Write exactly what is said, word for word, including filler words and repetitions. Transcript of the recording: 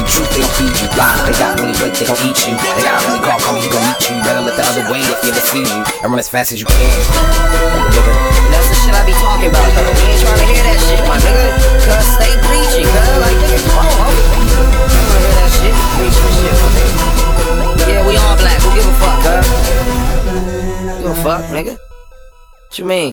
the truth, they gon' feed you. Lies, they got really weight, they gon' eat you. They got really call, call me, he gon' meet you. Better look the other way if you ever see you. And run as fast as you can, nigga. That's the shit I be talking about, cuz we ain't tryna hear that shit, my nigga. Cuz stay preaching, cuz like nigga, come on, homie. I don't wanna hear that shit, preaching shit, my nigga. Yeah, we all black, who give a fuck, cuz? Give a fuck, nigga. What you mean?